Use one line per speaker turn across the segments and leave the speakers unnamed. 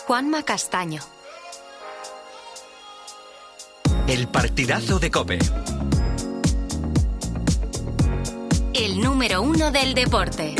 Juanma Castaño.
El partidazo de COPE.
El número 1 del deporte.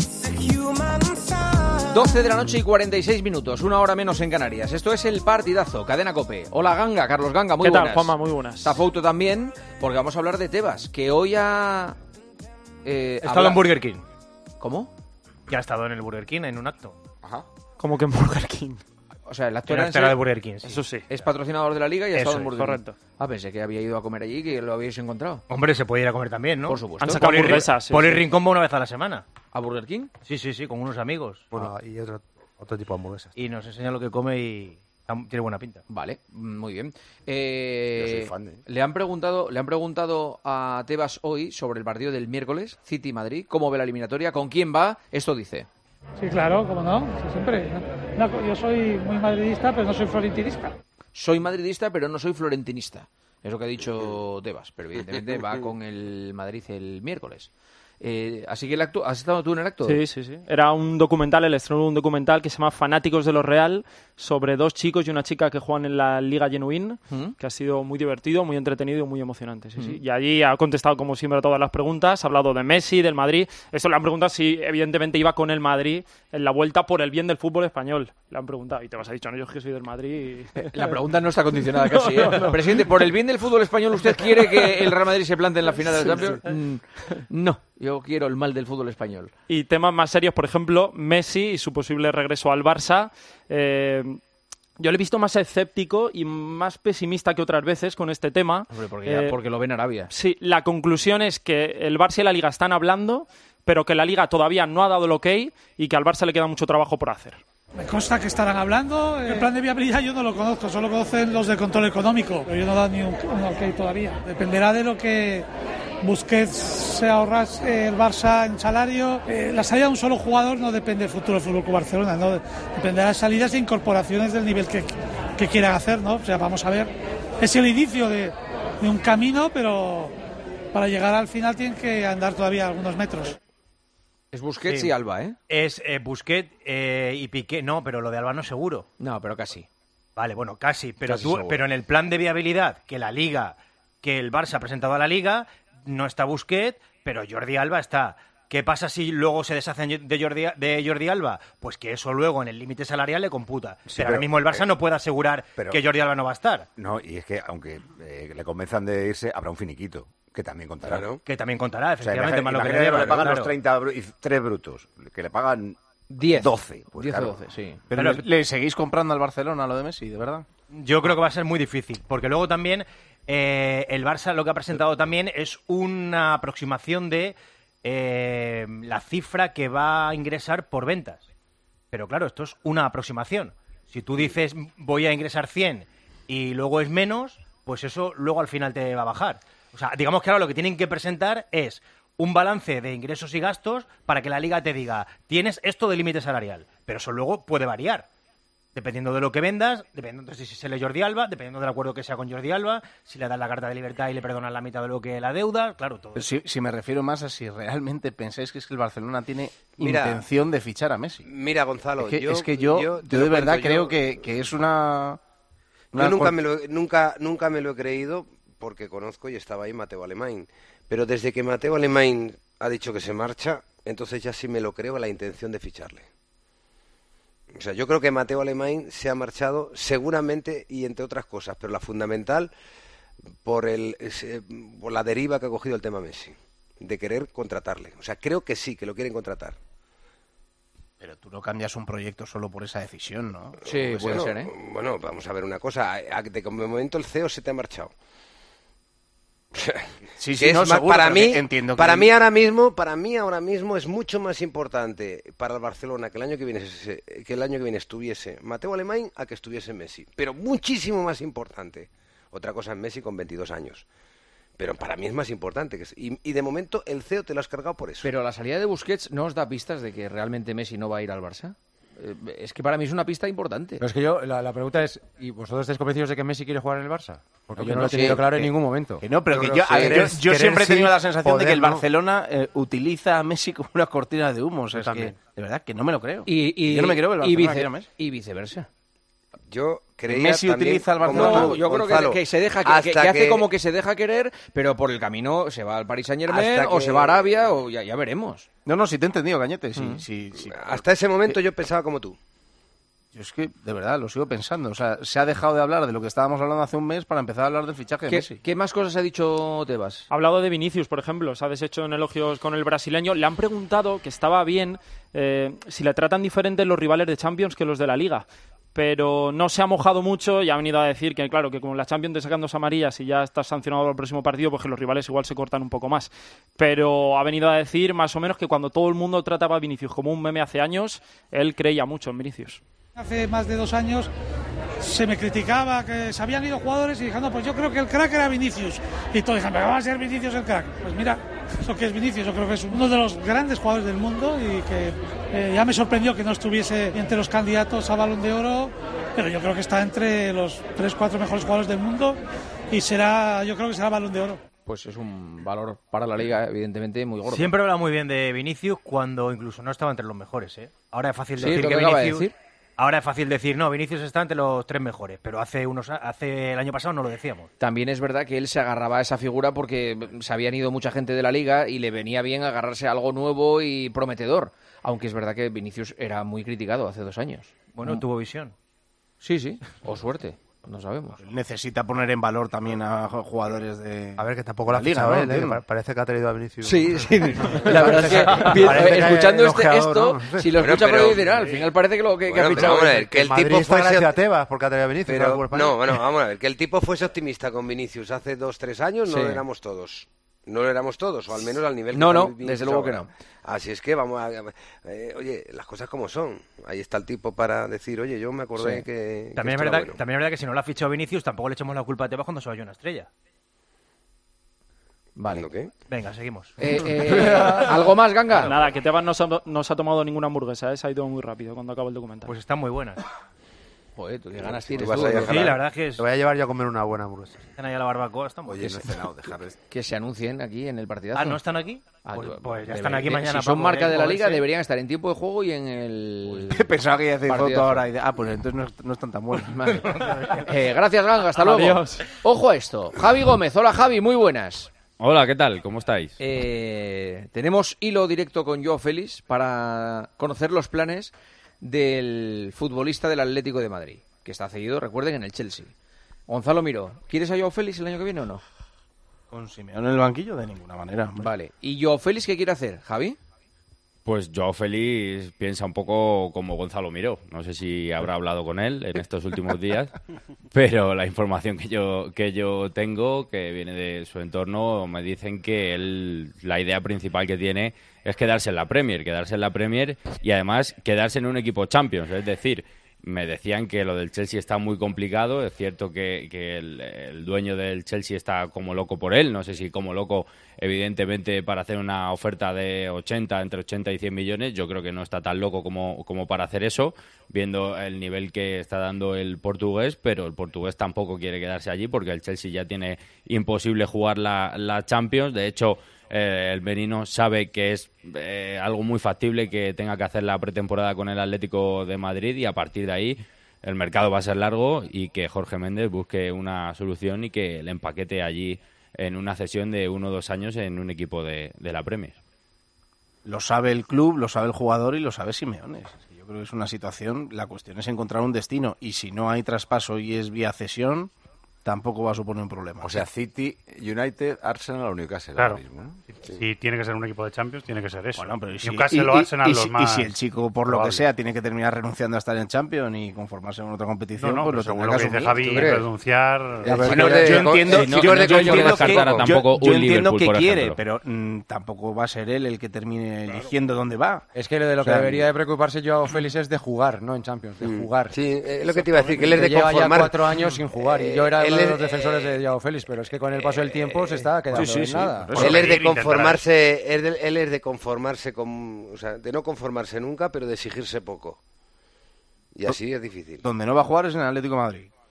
12 de la noche y 46 minutos, una hora menos en Canarias. Esto es el partidazo, Cadena COPE. Hola Ganga, Carlos Ganga, muy buenas.
¿Qué tal, Juanma? Muy buenas.
Está Fouto también, porque vamos a hablar de Tebas, que hoy ha...
estado en Burger King.
¿Cómo?
Que ha estado en el Burger King en un acto.
Ajá.
¿Cómo que en Burger King?
O sea, el acto
Era de Burger King, sí.
Eso sí.
Es patrocinador de la Liga y ha estado en Burger King.
Correcto.
Ah, pensé que había ido a comer allí y que lo habíais encontrado.
Hombre, se puede ir a comer también, ¿no?
Por supuesto.
Han sacado hamburguesas.
Poli Rincón va una vez a la semana.
¿A Burger King?
Sí, con unos amigos.
Bueno, y otro tipo de hamburguesas.
Y nos enseña lo que come y tiene buena pinta.
Vale, muy bien.
Yo soy fan,
Le han preguntado a Tebas hoy sobre el partido del miércoles, City-Madrid, cómo ve la eliminatoria, con quién va. Esto dice.
Sí, claro, cómo no, sí, siempre. Yo soy muy madridista, pero no soy florentinista.
Soy madridista, pero no soy florentinista. Es lo que ha dicho Tebas, pero evidentemente va con el Madrid el miércoles. Así que el acto, ¿has estado tú en el acto?
Sí. Era un documental, el estreno de un documental que se llama Fanáticos de lo Real, sobre dos chicos y una chica que juegan en la Liga Genuín, que ha sido muy divertido, muy entretenido y muy emocionante. Sí. Y allí ha contestado, como siempre, a todas las preguntas. Ha hablado de Messi, del Madrid. Esto le han preguntado si, evidentemente, iba con el Madrid en la vuelta por el bien del fútbol español. Le han preguntado. Y te vas a dicho, no, yo es que soy del Madrid.
La pregunta no está condicionada casi, ¿eh? No. Presidente, ¿por el bien del fútbol español usted quiere que el Real Madrid se plante en la final de la Champions? No, yo quiero el mal del fútbol español.
Y temas más serios, por ejemplo, Messi y su posible regreso al Barça. Yo le he visto más escéptico y más pesimista que otras veces con este tema.
Hombre, porque lo ven en Arabia.
Sí, la conclusión es que el Barça y la Liga están hablando, pero que la Liga todavía no ha dado el ok y que al Barça le queda mucho trabajo por hacer.
Me consta que estarán hablando. El plan de viabilidad yo no lo conozco, solo conocen los de control económico, pero yo no he dado ni un ok todavía. Dependerá de lo que Busquets se ahorrase el Barça en salario. La salida de un solo jugador no depende del futuro del FC Barcelona, ¿no? Dependerá de salidas e incorporaciones del nivel que quieran hacer, ¿no? O sea, vamos a ver. Es el inicio de un camino, pero para llegar al final tienen que andar todavía algunos metros.
Es Busquets y Alba, ¿eh?
Es Busquets y Piqué. No, pero lo de Alba no seguro.
No, pero casi.
Vale, bueno, casi. Pero,
Casi seguro.
pero en el plan de viabilidad que el Barça ha presentado a la Liga, no está Busquets, pero Jordi Alba está. ¿Qué pasa si luego se deshacen de Jordi Alba? Pues que eso luego en el límite salarial le computa.
Sí,
pero ahora mismo el Barça no puede asegurar que Jordi Alba no va a estar.
No, y es que aunque le convenzan de irse, habrá un finiquito, que también contará.
Claro. Que también contará, efectivamente.
O sea,
más lo que
imagínate
le
que le pagan
claro.
los 33 brutos, que le pagan
10.
12. Pues
10
claro.
o 12, sí.
Pero ¿le seguís comprando al Barcelona lo de Messi, de verdad?
Yo creo que va a ser muy difícil, porque luego también el Barça lo que ha presentado también es una aproximación de la cifra que va a ingresar por ventas. Pero claro, esto es una aproximación. Si tú dices voy a ingresar 100 y luego es menos, pues eso luego al final te va a bajar. O sea, digamos que ahora lo que tienen que presentar es un balance de ingresos y gastos para que la Liga te diga, tienes esto de límite salarial, pero eso luego puede variar. Dependiendo de lo que vendas, dependiendo de si se le Jordi Alba, dependiendo del acuerdo que sea con Jordi Alba, si le das la carta de libertad y le perdonas la mitad de lo que la deuda, claro, todo.
Pero si me refiero más a si realmente pensáis que es que el Barcelona tiene intención de fichar a Messi.
Mira, Gonzalo,
Es que yo de verdad creo que es una
yo nunca me lo he creído porque conozco y estaba ahí Mateo Alemany. Pero desde que Mateo Alemany ha dicho que se marcha, entonces ya sí me lo creo la intención de ficharle. O sea, yo creo que Mateo Alemany se ha marchado seguramente y entre otras cosas, pero la fundamental por la deriva que ha cogido el tema Messi, de querer contratarle. O sea, creo que sí, que lo quieren contratar.
Pero tú no cambias un proyecto solo por esa decisión, ¿no?
Sí, puede ser, ¿eh?
Bueno, vamos a ver una cosa. De momento el CEO se te ha marchado.
Sí, no, seguro,
para mí,
entiendo que
para mí ahora mismo es mucho más importante para el Barcelona que el año que viene estuviese Mateo Alemany a que estuviese Messi, pero muchísimo más importante. Otra cosa es Messi con 22 años. Pero para mí es más importante. Y de momento el CEO te lo has cargado por eso.
Pero la salida de Busquets no os da pistas de que realmente Messi no va a ir al Barça. Es que para mí es una pista importante.
Pero es que la pregunta es, ¿y vosotros estáis convencidos de que Messi quiere jugar en el Barça? Porque
No,
yo
que
no lo
no,
he tenido
sí,
claro en ningún momento.
Que no, pero que yo siempre he tenido la sensación de que el Barcelona utiliza a Messi como una cortina de humo. O sea, es que, de verdad, que no me lo creo.
Y
yo no me creo que el Barcelona quiera a Messi.
Y viceversa.
Yo creía
Messi
también,
utiliza el
como
Barcelona.
tú,
Yo creo
Gonzalo,
que se deja que hace como que se deja querer, pero por el camino se va al Paris Saint-Germain
Hasta
o
que-
se va a Arabia o ya veremos.
No, sí te he entendido, Cañete. Sí.
Hasta ese momento yo pensaba como tú.
Yo es que, de verdad, lo sigo pensando. O sea, se ha dejado de hablar de lo que estábamos hablando hace un mes para empezar a hablar del fichaje de Messi.
¿Qué más cosas ha dicho Tebas?
Ha hablado de Vinicius, por ejemplo, se ha deshecho en elogios con el brasileño. Le han preguntado que estaba bien si le tratan diferente los rivales de Champions que los de la Liga. Pero no se ha mojado mucho y ha venido a decir que, claro, que como la Champions te sacan 2 amarillas y ya estás sancionado al próximo partido, pues que los rivales igual se cortan un poco más. Pero ha venido a decir más o menos que cuando todo el mundo trataba a Vinicius como un meme hace años, él creía mucho en Vinicius.
Hace más de 2 años se me criticaba que se habían ido jugadores y dije, no, pues yo creo que el crack era Vinicius. Y todos dijeron, ¿va a ser Vinicius el crack? Pues mira, lo que es Vinicius, yo creo que es uno de los grandes jugadores del mundo y que ya me sorprendió que no estuviese entre los candidatos a Balón de Oro, pero yo creo que está entre los 3-4 mejores jugadores del mundo y yo creo que será Balón de Oro.
Pues es un valor para la Liga, evidentemente, muy gordo.
Siempre habla muy bien de Vinicius cuando incluso no estaba entre los mejores, ¿eh? Ahora es fácil
Sí,
decir
lo
que
que acaba de
Vinicius...
decir.
Ahora es fácil decir, no, Vinicius está entre los 3 mejores, pero hace el año pasado no lo decíamos.
También es verdad que él se agarraba a esa figura porque se habían ido mucha gente de la Liga y le venía bien agarrarse a algo nuevo y prometedor. Aunque es verdad que Vinicius era muy criticado hace 2 años.
Bueno, tuvo visión.
Sí, o suerte, no sabemos.
Necesita poner en valor también a jugadores de...
A ver, que tampoco la
Liga,
ficha,
¿no?
¿eh?
Entiendo.
Parece que ha traído a Vinicius.
Sí. La verdad es que
Parece que
escuchando
elogiado,
esto,
¿no?
si lo
Bueno,
escucha
pero-
por ahí, al final parece que
Bueno,
ha
pero
fichado.
vamos a ver, que el
Madrid
tipo
está
fuese...
gracias a Tebas porque ha traído a Vinicius.
Pero,
al español.
bueno, vamos a ver, que el tipo fuese optimista con Vinicius hace 2-3 años no
Sí.
lo éramos todos. No lo éramos todos, o al menos al nivel que
No,
está
no,
Vinicius
desde luego que
ahora.
no.
Así es que vamos a... oye, las cosas como son. Ahí está el tipo para decir, oye, yo me acordé
Sí.
que...
También
esto
es
era
verdad,
bueno.
también es verdad que si no lo ha fichado Vinicius, tampoco le echamos la culpa a Tebas cuando se vaya una estrella.
Vale.
¿No qué?
Venga, seguimos.
¿Algo más, Ganga?
Nada, que Tebas no se ha tomado ninguna hamburguesa, se ha ido muy rápido cuando acaba el documental.
Pues están muy buenas.
Joder, tú qué ganas
Tú
tienes.
vas
tú,
a ir a
¿no?
Sí, la verdad es que
Te voy a llevar yo a comer una buena hamburguesa.
están ahí a la barbacoa, están muy
Oye, no he cenado, dejar esto.
Que se anuncien aquí en el partidazo.
Ah, ¿no están aquí?
Ah,
Pues ya
debe-
están aquí mañana.
Si son
para
marca
poder
de la Liga,
moverse.
deberían estar en tiempo de juego y en el...
Pensaba que iba a decir
Partidazo.
foto ahora. Pues entonces no están tan buenos.
Vale. Gracias, Ganga, hasta luego.
Adiós.
Ojo a esto. Javi Gómez, hola Javi, muy buenas.
Hola, ¿qué tal? ¿Cómo estáis?
Tenemos hilo directo con Joao Félix para conocer los planes del futbolista del Atlético de Madrid, que está cedido, recuerden, en el Chelsea. Gonzalo Miró, ¿quieres a Joao Félix el año que viene o no?
Con Simeone en el banquillo, de ninguna manera. Hombre.
Vale. ¿Y Joao Félix qué quiere hacer, Javi?
Pues Joao Félix piensa un poco como Gonzalo Miró. No sé si habrá hablado con él en estos últimos días, pero la información que yo tengo, que viene de su entorno, me dicen que él, la idea principal que tiene es quedarse en la Premier y además quedarse en un equipo Champions. Es decir, me decían que lo del Chelsea está muy complicado. Es cierto que el dueño del Chelsea está como loco por él. No sé si como loco, evidentemente, para hacer una oferta de entre 80 y 100 millones. Yo creo que no está tan loco como para hacer eso, viendo el nivel que está dando el portugués. Pero el portugués tampoco quiere quedarse allí porque el Chelsea ya tiene imposible jugar la Champions. De hecho, el menino sabe que es algo muy factible que tenga que hacer la pretemporada con el Atlético de Madrid y a partir de ahí el mercado va a ser largo y que Jorge Méndez busque una solución y que le empaquete allí en una cesión de 1 o 2 años en un equipo de la Premier.
Lo sabe el club, lo sabe el jugador y lo sabe Simeone. Yo creo que es una situación, la cuestión es encontrar un destino y si no hay traspaso y es vía cesión, tampoco va a suponer un problema.
O sea, City, United, Arsenal o Newcastle
Claro.
ahora mismo, ¿no?
Si tiene que ser un equipo de Champions, tiene que ser eso.
Bueno, pero
Newcastle o Arsenal los más...
y si el chico, por lo que
probable.
sea, tiene que terminar renunciando a estar en Champions y conformarse en otra competición,
No,
pues lo
pero
tendrá
según
que
lo que dice
asumir.
Javi, renunciar...
Ya,
Bueno,
yo entiendo,
no
yo
creo que descartara tampoco
yo
un
entiendo
Liverpool,
que
por
quiere,
ejemplo.
pero tampoco va a ser él el que termine eligiendo dónde va.
Es que de lo
O sea,
que debería de preocuparse Joao Félix es de jugar, no en Champions, de jugar.
Sí, es lo que te iba a decir, que él es de
lleva
conformar...
ya 4 años sin jugar y yo era
él
uno de
es-
los defensores de Joao Félix, pero es que con el paso del tiempo se está quedando
sí,
en
sí,
nada.
por eso.
Él es de
Intentará.
conformarse, él es de conformarse con, o sea, de no conformarse nunca, pero de exigirse poco. Y así es difícil.
Donde no va a jugar es en el Atlético de Madrid.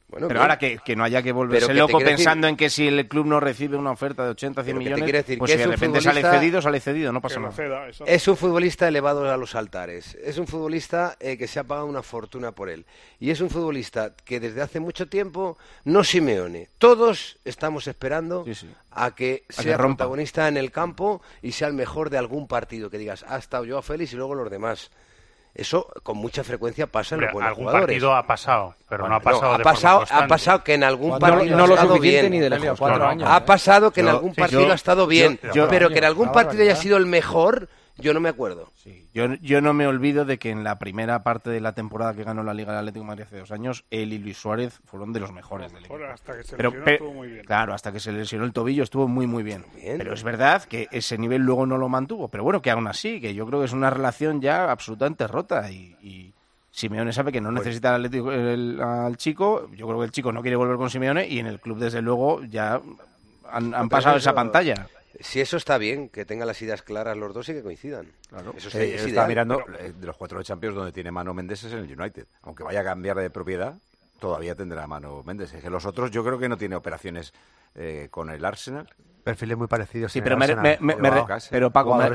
Bueno,
pero
bien.
ahora que no haya que volverse
Pero que
loco
te quiere
pensando
decir-
en que si el club no recibe una oferta de 80, 100
Pero que te
millones,
quiere decir
pues
que
si
es
de
un
repente
futbolista-
sale cedido, no pasa nada.
Es un futbolista elevado a los altares. Es un futbolista que se ha pagado una fortuna por él. Y es un futbolista que desde hace mucho tiempo, no Simeone, todos estamos esperando a que sea
rompa.
protagonista en el campo y sea el mejor de algún partido. Que digas, ha estado Joao Félix y luego los demás. Eso con mucha frecuencia pasa en los
Hombre,
buenos
algún
jugadores.
partido ha pasado, pero no ha
No,
pasado
ha
de forma
pasado,
constante.
ha pasado que en algún
No-
partido
no
ha
lo
estado
suficiente
bien.
ni de lejos, 4 años.
Ha pasado que en
Yo-
algún
sí,
partido
yo-
ha estado bien,
yo-
pero que en algún
una
partido haya
barbaridad.
sido el mejor, yo no me acuerdo.
Yo no me olvido de que en la primera parte de la temporada que ganó la Liga del Atlético de Madrid hace 2 años, él y Luis Suárez fueron de los mejores del equipo.
Hasta que se
Pero,
lesionó
pe-
estuvo muy bien.
Claro, hasta que se lesionó el tobillo estuvo muy, muy bien. Pero es verdad que ese nivel luego no lo mantuvo. Pero bueno, que aún así, que yo creo que es una relación ya absolutamente rota. Y Simeone sabe que no necesita al Atlético, al chico. Yo creo que el chico no quiere volver con Simeone y en el club, desde luego, ya han pasado esa pantalla.
Si eso está bien, que tengan las ideas claras los dos y que coincidan.
Claro.
Eso
Sí,
es
está
ideal.
mirando de los 4 de Champions donde tiene mano Méndez es en el United. Aunque vaya a cambiar de propiedad, todavía tendrá mano Méndez. Es que los otros yo creo que no tiene operaciones con el Arsenal.
Perfiles muy parecidos.
Sí,
en
pero,
el Arsenal.
pero Paco, me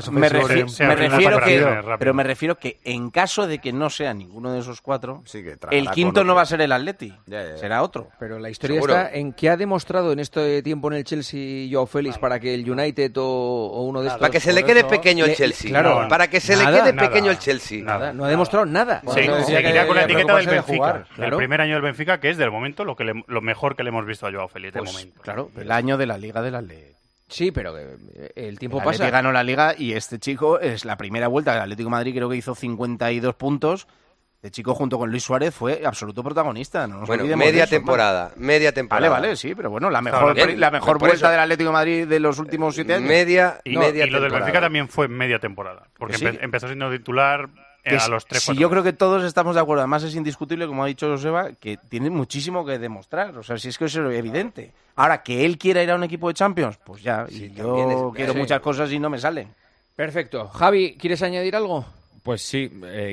Jugadores
refiero que en caso de que no sea ninguno de esos 4,
tragará
el quinto
con
no
otro.
va a ser el Atleti,
Ya.
será otro.
Pero la historia
Seguro.
está en qué ha demostrado en este tiempo en el Chelsea Joao Félix para que el United o uno de estos...
Para que se le quede pequeño el Chelsea.
Claro,
Para que se le
nada,
quede
nada.
pequeño el Chelsea.
Nada, no ha demostrado nada.
Sí, seguirá con la etiqueta del Benfica.
Claro.
El primer año del Benfica, que es del momento lo mejor que le hemos visto a Joao Félix de momento.
Claro, el año de la Liga del Atleti.
Sí, pero el tiempo
El
pasa.
Atleti ganó la Liga y este chico es la primera vuelta del Atlético de Madrid, creo que hizo 52 puntos. Este chico junto con Luis Suárez fue absoluto protagonista. No nos
Bueno,
olvidemos de
media
eso,
temporada.
Vale, sí, pero bueno, la mejor
Por
vuelta
eso-
del Atlético de Madrid de los últimos 7 años.
Y lo del Benfica también fue media temporada, porque
Que sí.
empezó siendo titular
Que
a los 3-4
sí, yo creo que todos estamos de acuerdo. Además, es indiscutible, como ha dicho Joseba, que tiene muchísimo que demostrar. O sea, si es que eso es evidente. Ahora, que él quiera ir a un equipo de Champions, pues ya. Y
también
yo
es-
quiero
sí.
muchas cosas y no me salen.
Perfecto. Javi, ¿quieres añadir algo?
Pues sí,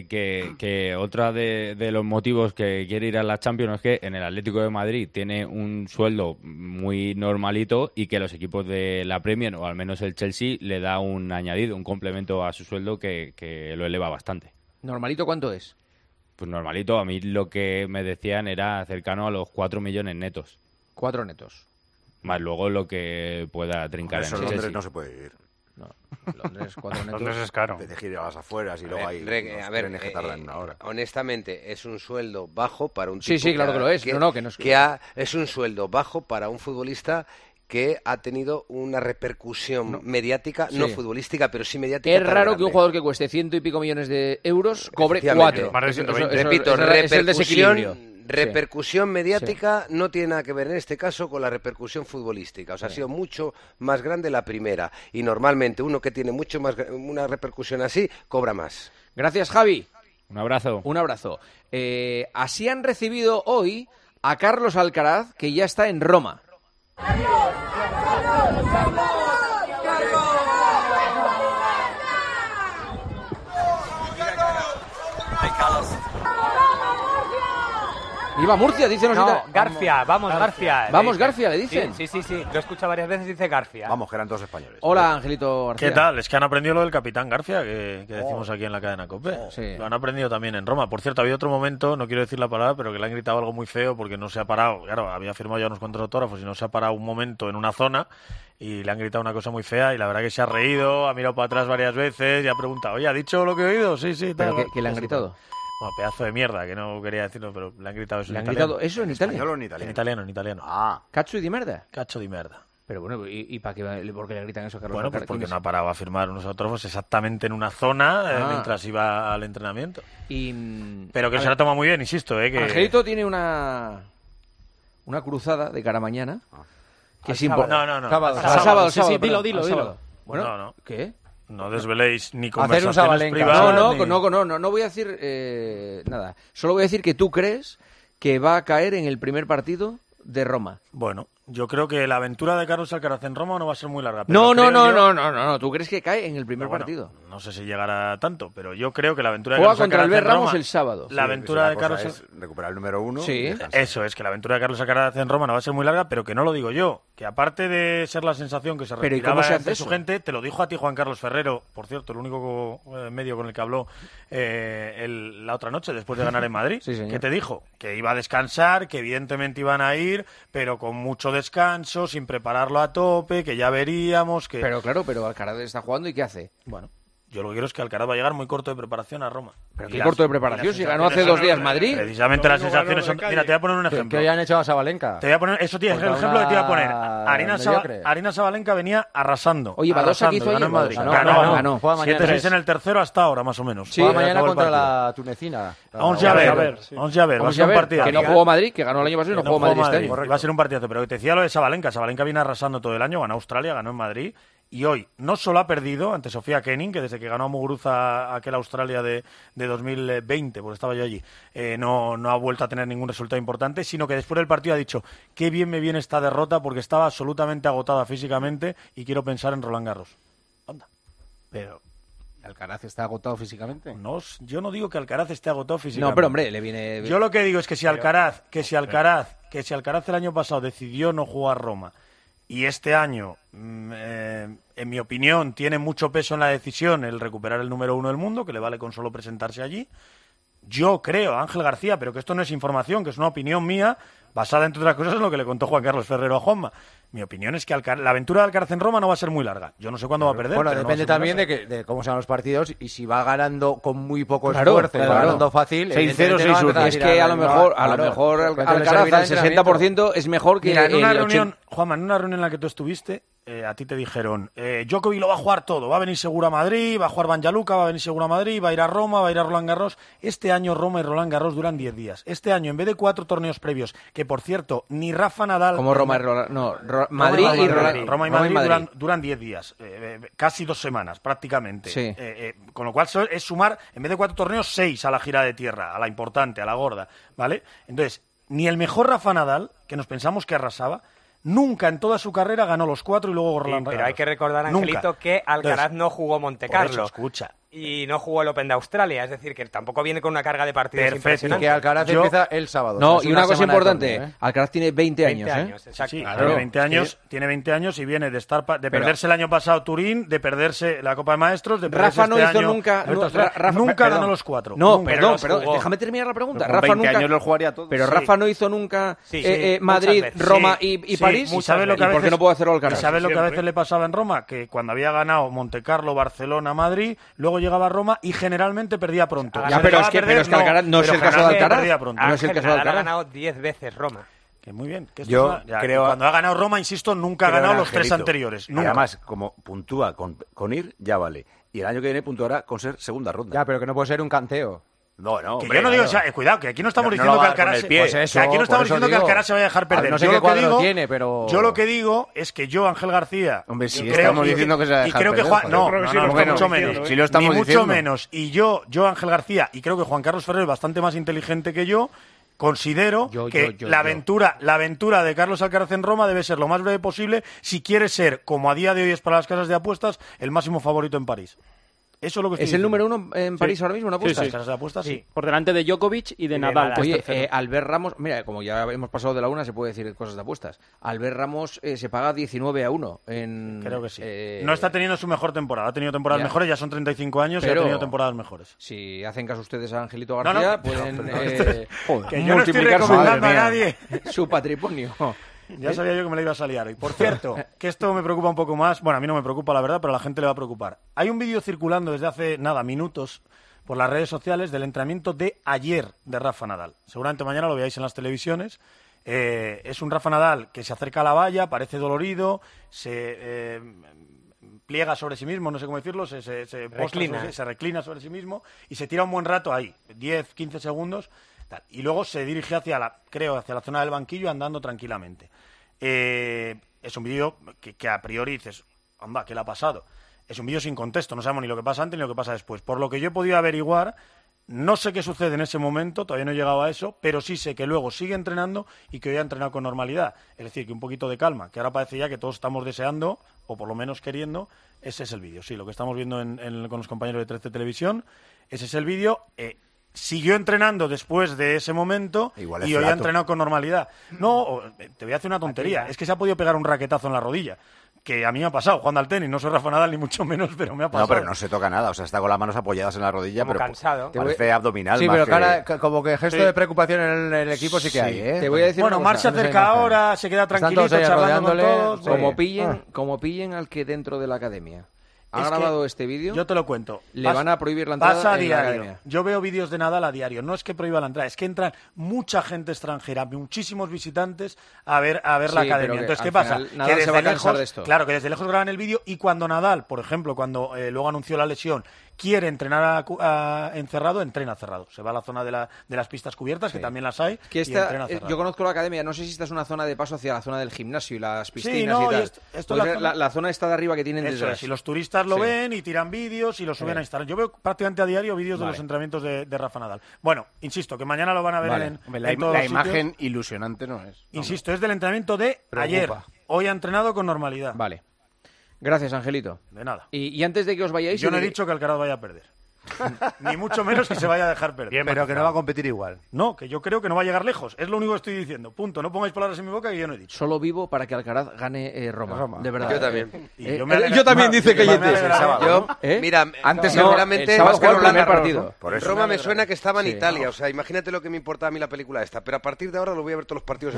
que otra de los motivos que quiere ir a la Champions es que en el Atlético de Madrid tiene un sueldo muy normalito y que los equipos de la Premier, o al menos el Chelsea, le da un añadido, un complemento a su sueldo que lo eleva bastante.
¿Normalito cuánto es?
Pues normalito, a mí lo que me decían era cercano a los 4 millones netos.
4 netos.
Más luego lo que pueda trincar
Eso
en
en
el
Londres
Chelsea.
no se puede ir.
Londres, 4 netos.
Londres es caro.
Te tienes que ir a las afueras y luego hay
A ver,
trenes que tardan una hora.
honestamente, es un sueldo bajo para un
Sí,
tipo
sí, claro que lo es. No, no, que no es que-
es un sueldo bajo para un futbolista que ha tenido una repercusión mediática, no
Sí.
futbolística, pero sí mediática.
Es
tan
raro que un
grande.
jugador que cueste 100 y pico millones de euros cobre
Efectivamente.
4.
Repito,
es el desequilibrio.
repercusión mediática no tiene nada que ver en este caso con la repercusión futbolística. O sea, ha sido mucho más grande la primera. Y normalmente uno que tiene mucho más una repercusión así, cobra más.
Gracias, Javi.
Un abrazo.
Un abrazo. Así han recibido hoy a Carlos Alcaraz, que ya está en Roma. Viva Murcia, dicen los
No,
italianos.
García, vamos García.
Vamos García, le dicen.
Sí, sí, sí, lo he escuchado varias veces, dice García.
Vamos, que eran todos españoles.
Hola, Angelito García.
¿Qué tal? Es que han aprendido lo del capitán García, que decimos aquí en la cadena COPE.
Sí.
Lo han aprendido también en Roma. Por cierto, había otro momento, no quiero decir la palabra, pero que le han gritado algo muy feo porque no se ha parado. Claro, había firmado ya unos cuantos autógrafos y no se ha parado un momento en una zona y le han gritado una cosa muy fea y la verdad que se ha reído, ha mirado para atrás varias veces y ha preguntado, oye, ¿ha dicho lo que he oído? Sí, sí.
¿Pero
tal.
qué le han gritado?
Bueno, pedazo de mierda, que no quería decirlo, pero le han gritado eso
¿Le
en
han
italiano.
gritado eso en Italia?
¿Español o en italiano?
En italiano.
Ah.
¿Cacho di merda?
Cacho di merda.
Pero bueno, ¿y para qué, por qué le gritan eso a Carlos
Bueno, pues
Alcaraz?
porque
¿Quién
no
es?
ha parado a firmar unos autógrafos exactamente en una zona mientras iba al entrenamiento. Pero que
a
se
ver,
la toma muy bien, insisto. Que...
Angelito tiene una cruzada de cara a mañana que
Al
es importante.
sábado. No.
Sábado,
Sí, sí,
perdón,
dilo.
al sábado. Bueno,
No.
¿qué?
No desveléis ni
Hacer un
conversaciones
Sabalenka.
privadas.
No voy a decir nada. Solo voy a decir que tú crees que va a caer en el primer partido de Roma.
Bueno, Yo creo que la aventura de Carlos Alcaraz en Roma no va a ser muy larga.
No. ¿Tú crees que cae en el primer partido?
No sé si llegará tanto, pero yo creo que la aventura de
Juega
Carlos
contra
Alcaraz
Albert
en Roma,
Ramos el sábado.
La aventura de Carlos
es recuperar el número 1.
Sí.
Eso es, que la aventura de Carlos Alcaraz en Roma no va a ser muy larga, pero que no lo digo yo. Que aparte de ser la sensación que se
Pero ¿y
retiraba
cómo se hace
entre su
eso?
gente, te lo dijo a ti Juan Carlos Ferrero, por cierto, el único medio con el que habló la otra noche después de ganar en Madrid.
Sí, señor.
¿Qué te dijo? Que iba a descansar, que evidentemente iban a ir, pero con mucho descanso, sin prepararlo a tope, que ya veríamos que...
Pero claro, Alcaraz está jugando y ¿qué hace?
Bueno, yo lo que quiero es que Alcaraz va a llegar muy corto de preparación a Roma.
¿Pero
Y
qué
las-
corto de
y
preparación?
las
Si ganó hace
sensaciones
2 días
son-
Madrid.
Precisamente las sensaciones son... Mira, te voy a poner un ejemplo.
¿Qué hoy han hecho a Sabalenka?
Te voy a poner, eso, tío, es el
Contra
ejemplo que te iba a
una
poner. Arina Sabalenka venía arrasando.
Oye, Badosa, ¿qué
arrasando,
hizo
ganó en
ayer?
Madrid.
Ganó.
Ganó.
Juega mañana.
7-6 en el tercero hasta ahora, más o menos.
Sí,
Juega mañana
acabó el
contra
partido.
la tunecina.
Vamos ya a ver, vamos ya a ver. Va a
Vamos
ser
a
un
ver,
partido.
que no jugó Madrid, que ganó el año pasado y no jugó Madrid este año.
Va a ser un partidazo, pero te decía lo de Sabalenka. Sabalenka viene arrasando todo el año, ganó Australia, ganó en Madrid. Y hoy no solo ha perdido ante Sofía Kenin, que desde que ganó a Muguruza aquel Australia de 2020, porque estaba yo allí, no ha vuelto a tener ningún resultado importante, sino que después del partido ha dicho, qué bien me viene esta derrota porque estaba absolutamente agotada físicamente y quiero pensar en Roland Garros. Anda.
Pero ¿Alcaraz está agotado físicamente?
No, yo no digo que Alcaraz esté agotado físicamente.
No, pero hombre, le viene...
Yo lo que digo es que si Alcaraz el año pasado decidió no jugar Roma y este año, en mi opinión, tiene mucho peso en la decisión el recuperar el número 1 del mundo, que le vale con solo presentarse allí, yo creo, Ángel García, pero que esto no es información, que es una opinión mía, basada entre otras cosas en lo que le contó Juan Carlos Ferrero a Juanma. Mi opinión es que la aventura de Alcaraz en Roma no va a ser muy larga. Yo no sé cuándo va a perder.
Bueno,
pero no va a
depende
ser muy
también
larga.
de cómo sean los partidos y si va ganando con muy poco
Claro,
esfuerzo,
claro.
va ganando fácil.
6-0,
evidentemente no va a empezar a
Es
tirar
que a lo mejor
claro,
Alcaraz al 60% es mejor que
Mira, en una
el
reunión, Juanma, en una reunión en la que tú estuviste, a ti te dijeron, Djokovic lo va a jugar todo, va a venir seguro a Madrid, va a jugar Banjaluka, va a venir seguro a Madrid, va a ir a Roma, va a ir a Roland Garros. Este año Roma y Roland Garros duran 10 días. Este año, en vez de 4 torneos previos, que por cierto, ni Rafa Nadal...
Como Roma y Roland... No, Madrid y Roland...
Roma y Madrid duran 10 días, casi 2 semanas prácticamente.
Sí.
Con lo cual es sumar, en vez de 4 torneos, 6 a la gira de tierra, a la importante, a la gorda, ¿vale? Entonces, ni el mejor Rafa Nadal, que nos pensamos que arrasaba, nunca en toda su carrera ganó los 4 y luego Roland Garros.
Pero hay que recordar, Angelito,
Nunca.
que Alcaraz
Entonces,
no jugó Monte
por eso,
Carlo.
escucha.
Y no jugó el Open de Australia, es decir, que tampoco viene con una carga de partidos
Perfecto.
impresionante.
Que Alcaraz empieza el sábado.
No,
o sea, es
y una cosa
semana de
importante,
torneo, ¿eh?
Alcaraz tiene 20 años,
20 años, exacto.
Sí,
Claro.
tiene 20 años y viene de estar de perderse el año pasado Turín, de perderse la Copa de Maestros, de perderse
Rafa no
este
hizo
año
nunca...
el
no,
Australia.
Rafa,
Nunca
perdón.
ganó los 4.
No,
Nunca.
perdón,
Pero los jugó.
déjame terminar la pregunta.
Con
Rafa
20
nunca...
años los jugaría todos.
Pero
Sí.
Rafa no hizo nunca
Sí, sí,
Madrid,
muchas veces.
Roma
Sí,
y
sí,
París.
¿Y sabes lo que a
¿Y por qué
veces-
no puede hacerlo
¿Y
Alcaraz?
sabes lo que a
Siempre.
veces le pasaba en Roma? Que cuando había ganado Montecarlo, Barcelona, Madrid, luego llegaba a Roma y generalmente perdía pronto.
Ya, pero es que Alcaraz no es el caso de Alcaraz.
Perdía pronto.
No es el caso de
Nadal ha
Alcaraz.
ganado 10 veces Roma.
Que muy bien. Que esto
Yo
es una-
creo-
cuando ha ganado Roma, insisto, nunca ha
Creo
ganado
en
los 3
Angelito.
anteriores.
Y
Nunca.
además, como puntúa con ir, ya vale. Y el año que viene puntuará con ser segunda ronda.
Ya, pero que no puede ser un canteo.
No,
Que
hombre,
yo no digo,
claro.
o sea, cuidado, que aquí no estamos
No
diciendo
lo
que
haga con
Alcaraz
el pie.
Pues eso,
que aquí no estamos
por eso
diciendo que
digo.
Alcaraz se vaya a dejar perder.
No sé
Yo
qué
lo que
cuadro
digo,
tiene, pero...
yo lo que digo es que yo, Ángel García,
Hombre, si
y
estamos
y
diciendo que se va a
y
dejar
creo que
perder,
Juan,
joder.
no,
Yo creo que
no,
sí
no,
lo
ni
estamos
mucho
diciendo,
menos,
¿eh?
Si lo estamos
ni mucho
diciendo.
menos. Y yo, Ángel García, y creo que Juan Carlos Ferrer es bastante más inteligente que yo, considero que la aventura de Carlos Alcaraz en Roma debe ser lo más breve posible si quiere ser, como a día de hoy es para las casas de apuestas, el máximo favorito en París. Eso es lo que estoy
¿Es el
diciendo.
número 1 en París ahora mismo, una apuesta?
Las casas de apuestas, sí.
Por delante de Djokovic y de Nadal. que es
Oye,
tercero.
Albert Ramos, mira, como ya hemos pasado de la 1, se puede decir cosas de apuestas. Albert Ramos se paga 19-1.
Creo que sí. No está teniendo su mejor temporada. Ha tenido temporadas
Ya.
mejores, ya son 35 años y
Pero-
ha tenido temporadas mejores.
Si hacen caso ustedes a Angelito
No, no,
García,
pero-
pueden
pero que yo no estoy
multiplicar su,
recomendando a nadie.
su patrimonio.
Ya sabía yo que me la iba a salir hoy. Por cierto, que esto me preocupa un poco más. Bueno, a mí no me preocupa, la verdad, pero a la gente le va a preocupar. Hay un vídeo circulando desde hace, minutos por las redes sociales del entrenamiento de ayer de Rafa Nadal. Seguramente mañana lo veáis en las televisiones. Es un Rafa Nadal que se acerca a la valla, parece dolorido, se pliega sobre sí mismo, no sé cómo decirlo, se reclina sobre sí mismo y se tira un buen rato ahí, 10, 15 segundos. Y luego se dirige hacia la zona del banquillo andando tranquilamente. Es un vídeo que a priori dices, anda, ¿qué le ha pasado? Es un vídeo sin contexto, no sabemos ni lo que pasa antes ni lo que pasa después. Por lo que yo he podido averiguar, No sé qué sucede en ese momento, todavía no he llegado a eso, pero sí sé que luego sigue entrenando y que hoy ha entrenado con normalidad. Es decir, que un poquito de calma, que ahora parece ya que todos estamos deseando, o por lo menos queriendo. Ese es el vídeo, sí, lo que estamos viendo con los compañeros de 13 Televisión. Ese es el vídeo. Siguió entrenando después de ese momento y hoy ha entrenado con normalidad. No, te voy a hacer una tontería. Es que se ha podido pegar un raquetazo en la rodilla. Que a mí me ha pasado jugando al tenis. No soy Rafa Nadal ni mucho menos, pero me ha pasado.
No, pero no se toca nada. O sea, está con las manos apoyadas en la rodilla,
como
pero
cansado.
Parece abdominal.
Sí,
más
pero
que...
cara, como que gesto de preocupación en el equipo sí que hay, ¿eh?
Te voy a decir
bueno, Marc se acerca ahora, se queda tranquilito, charlando con todos.
Como pillen al que dentro de la academia ha grabado este vídeo.
Yo te lo cuento.
Le van a prohibir la entrada.
Pasa a
en
diario.
la academia.
Yo veo vídeos de Nadal a diario. No es que prohíba la entrada, es que entran mucha gente extranjera, muchísimos visitantes a ver la academia. Entonces, ¿qué pasa?
Nadal se va a cansar de esto.
Claro, que desde lejos graban el vídeo y cuando Nadal, por ejemplo, cuando luego anunció la lesión, quiere entrenar encerrado, entrena cerrado. Se va a la zona de las pistas cubiertas, que también las hay, y entrena cerrado.
Yo conozco la academia, no sé si esta es una zona de paso hacia la zona del gimnasio y las piscinas
sí, no,
y tal.
Esto
la zona está de arriba que tienen
eso
desde
es, y los turistas lo ven y tiran vídeos y lo suben a Instagram. Yo veo prácticamente a diario vídeos de los entrenamientos de Rafa Nadal. Bueno, insisto, que mañana lo van a ver en todos
la
los
imagen
sitios.
ilusionante no es.
Insisto, es del entrenamiento de ayer. Hoy ha entrenado con normalidad.
Vale. Gracias, Angelito.
De nada.
Y antes de que os vayáis...
Yo no he dicho que Alcaraz vaya a perder. Ni mucho menos que se vaya a dejar perder.
Bien, pero que no va a competir igual.
No, que yo creo que no va a llegar lejos. Es lo único que estoy diciendo. Punto. No pongáis palabras en mi boca que yo no he dicho.
Solo vivo para que Alcaraz gane Roma. De verdad.
Yo también.
Yo también, dice Cayete.
Mira,
antes
seguramente
más que el primer partido.
Por eso Roma me suena que estaba en Italia. O sea, imagínate lo que me importa a mí la película esta. Pero a partir de ahora lo voy a ver todos los partidos.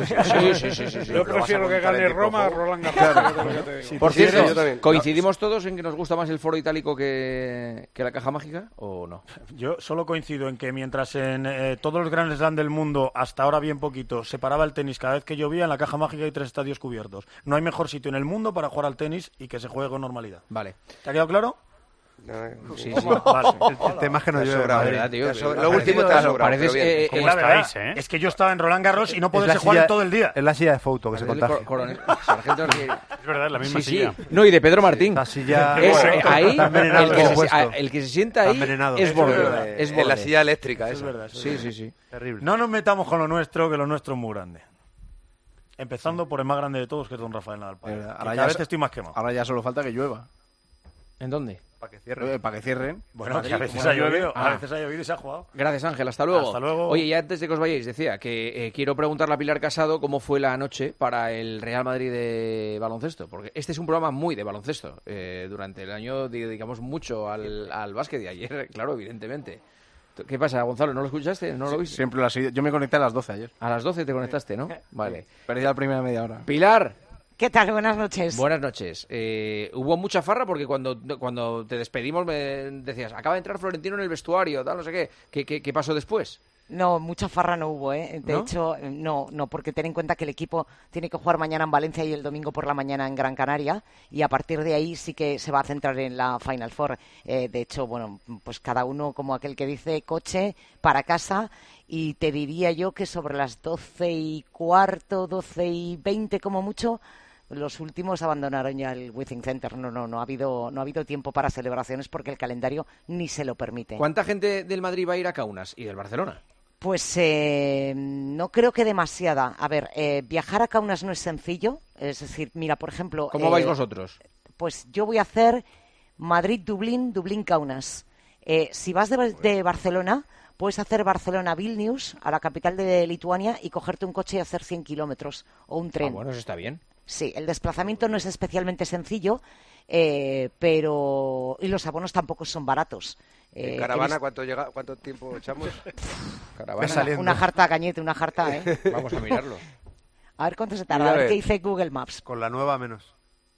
Sí. Yo prefiero que gane Roma a Roland Garros.
Por cierto, ¿coincidimos todos en que nos gusta más el foro itálico que la caja mágica o no?
Yo solo coincido en que mientras en todos los grandes Slam del mundo, hasta ahora bien poquito, se paraba el tenis cada vez que llovía, en la caja mágica hay 3 estadios cubiertos. No hay mejor sitio en el mundo para jugar al tenis y que se juegue con normalidad.
Vale.
¿Te ha quedado claro?
Sí.
Vale.
El tema es que no llueve.
Lo último te ha sobrado.
Es que yo estaba en Roland Garros y no poderse jugar en todo el día.
Es la silla de foto que se contagia.
Es verdad, es la misma silla.
No, y de Pedro Martín.
La silla...
Ahí, el que se sienta ahí es borde.
Es la silla eléctrica.
Es verdad.
Sí.
Terrible.
No nos metamos con lo nuestro, que lo nuestro es muy grande. Empezando por el más grande de todos, que es don Rafael Nadal. Cada vez estoy más quemado.
Ahora ya solo falta que llueva.
¿En dónde?
Para que cierren.
Bueno, que a veces ha llovido y se ha jugado.
Gracias, Ángel. Hasta luego.
Hasta luego.
Oye, y antes de que os vayáis, decía que quiero preguntarle a Pilar Casado cómo fue la noche para el Real Madrid de baloncesto. Porque este es un programa muy de baloncesto. Durante el año dedicamos mucho al básquet y ayer, claro, evidentemente. ¿Qué pasa, Gonzalo? ¿No lo escuchaste? ¿No lo viste?
Siempre lo has seguido. Yo me conecté a las 12 ayer.
A las 12 te conectaste, ¿no? Vale.
Perdí la primera media hora.
Pilar.
¿Qué tal? Buenas noches.
Buenas noches. Hubo mucha farra porque cuando te despedimos me decías, acaba de entrar Florentino en el vestuario, tal, no sé qué. ¿Qué pasó después?
No, mucha farra no hubo, ¿eh? De hecho, no, porque ten en cuenta que el equipo tiene que jugar mañana en Valencia y el domingo por la mañana en Gran Canaria, y a partir de ahí sí que se va a centrar en la Final Four. De hecho, bueno, pues cada uno, como aquel que dice, coche para casa, y te diría yo que sobre las 12:15, 12:20 como mucho, los últimos abandonaron ya el Withing Center. No ha habido tiempo para celebraciones porque el calendario ni se lo permite.
¿Cuánta gente del Madrid va a ir a Kaunas y del Barcelona?
Pues no creo que demasiada. A ver, viajar a Kaunas no es sencillo. Es decir, mira, por ejemplo...
¿Cómo vais vosotros?
Pues yo voy a hacer Madrid-Dublín, Dublín-Kaunas. Si vas de Barcelona, puedes hacer Barcelona-Vilnius, a la capital de Lituania, y cogerte un coche y hacer 100 kilómetros o un tren.
Bueno, eso está bien.
Sí, el desplazamiento no es especialmente sencillo, pero... Y los abonos tampoco son baratos.
¿En caravana cuánto tiempo echamos?
Caravana. Una jarta, Cañete, una jarta, ¿eh?
Vamos a mirarlo.
A ver cuánto se tarda, a ver qué dice Google Maps.
Con la nueva menos.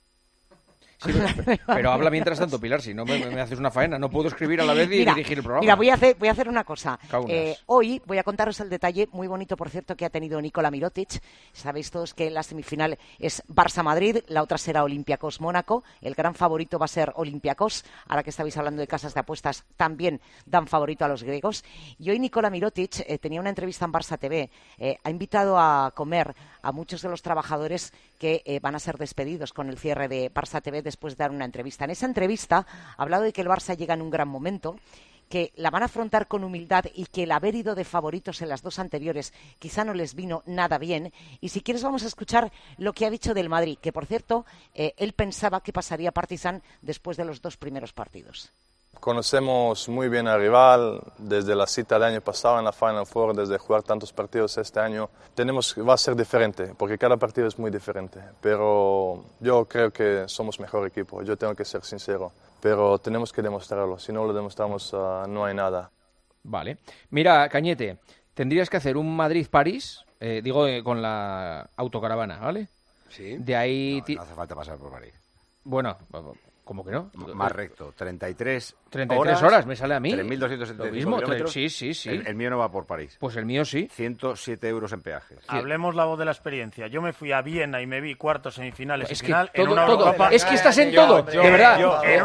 Sí, pero habla mientras tanto, Pilar, si no me haces una faena. No puedo escribir a la vez y dirigir el programa.
Mira, voy a hacer una cosa. Hoy voy a contaros el detalle muy bonito, por cierto, que ha tenido Nikola Mirotic. Sabéis todos que la semifinal es Barça-Madrid, la otra será Olympiacos-Mónaco. El gran favorito va a ser Olympiacos. Ahora que estabais hablando de casas de apuestas, también dan favorito a los griegos. Y hoy Nikola Mirotic tenía una entrevista en Barça TV. Ha invitado a comer a muchos de los trabajadores que van a ser despedidos con el cierre de Barça TV después de dar una entrevista. En esa entrevista ha hablado de que el Barça llega en un gran momento, que la van a afrontar con humildad y que el haber ido de favoritos en las dos anteriores quizá no les vino nada bien. Y si quieres vamos a escuchar lo que ha dicho del Madrid, que por cierto, él pensaba que pasaría Partizan después de los 2 primeros partidos.
Conocemos muy bien al rival desde la cita del año pasado en la Final Four, desde jugar tantos partidos este año. Va a ser diferente, porque cada partido es muy diferente, pero yo creo que somos mejor equipo, yo tengo que ser sincero, pero tenemos que demostrarlo, si no lo demostramos no hay nada.
Vale. Mira, Cañete, tendrías que hacer un Madrid-París, con la autocaravana, ¿vale?
Sí.
De ahí...
No hace falta pasar por París.
Bueno... ¿Cómo que no?
Más recto, 33
horas me sale a mí.
3.275 kilómetros.
Sí.
El mío no va por París.
Pues el mío sí.
107 euros en peajes.
Hablemos la voz de la experiencia. Yo me fui a Viena y me vi cuartos, semifinales y
es
final
que
en una Eurocopa.
Es que estás en todo, de verdad.